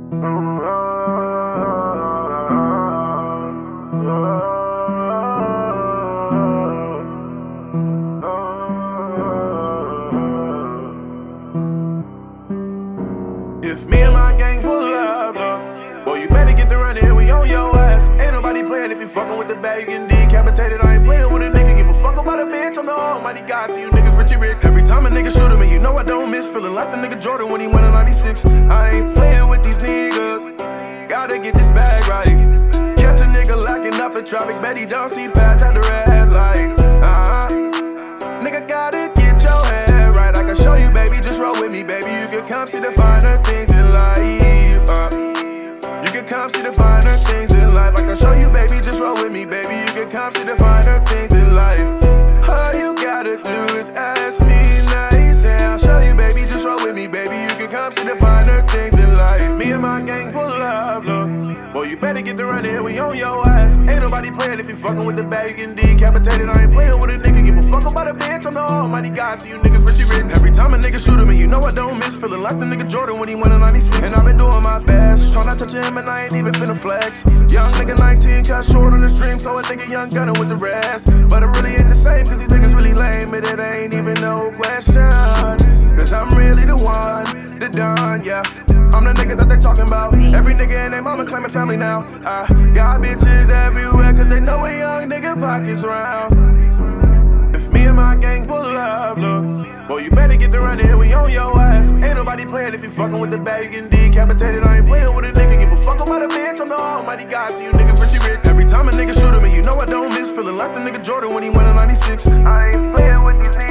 If me and my gang pull up, boy, you better get the running, we on your ass. Ain't nobody playing if you fucking with the bag, you getting decapitated. I ain't playing with a nigga, give a fuck about a bitch. I'm the almighty God to you niggas, Richie Rick. Every time a nigga shoot at me, you know I don't miss. Feeling like the nigga Jordan when he went in 96. I ain't playing with these niggas, gotta get this bag right. Catch a nigga locking up in traffic, bet he don't see past at the red light. Nigga gotta get your head right. I can show you, baby, just roll with me, baby. You can come see the finer things in life. You can come see the finer things in life. I can show you, baby, just roll with me, baby. You can come see the finer things in life. All you gotta do is ask me nice, and I'll show you, baby, just roll with me, baby. You can come see the finer things in life. Me and my gang pull up, look. Boy, you better get the running, we on your ass. Ain't nobody playing if you fucking with the bag, you getting decapitated. I ain't playing with a nigga, give a fuck about a bitch. I'm the almighty God to you niggas, Richie Rick. Every time a nigga shoot at me, you know I don't miss. Feeling like the nigga Jordan when he went in 96. And I've been doing my best, trying not to touch him, and I ain't even finna flex. Young nigga 19, cut short on the stream, so I think a young gunner with the rest. But it really ain't the same, cause these niggas really lame, and it ain't even no question. Cause I'm really the one, the done, yeah. I'm the nigga that they talking about. Every nigga and their mama claiming family now. I got bitches everywhere, cause they know a young nigga pockets round. If me and my gang pull up, look, boy, you better get the running, we on your ass. Ain't nobody playing if you fucking with the bag, you getting decapitated. I ain't playing with a nigga, give a fuck about a bitch. I'm the almighty God to you niggas, Richie Rick. Every time a nigga shoot at me, you know I don't miss. Feeling like the nigga Jordan when he went in 96. I ain't playing with these niggas.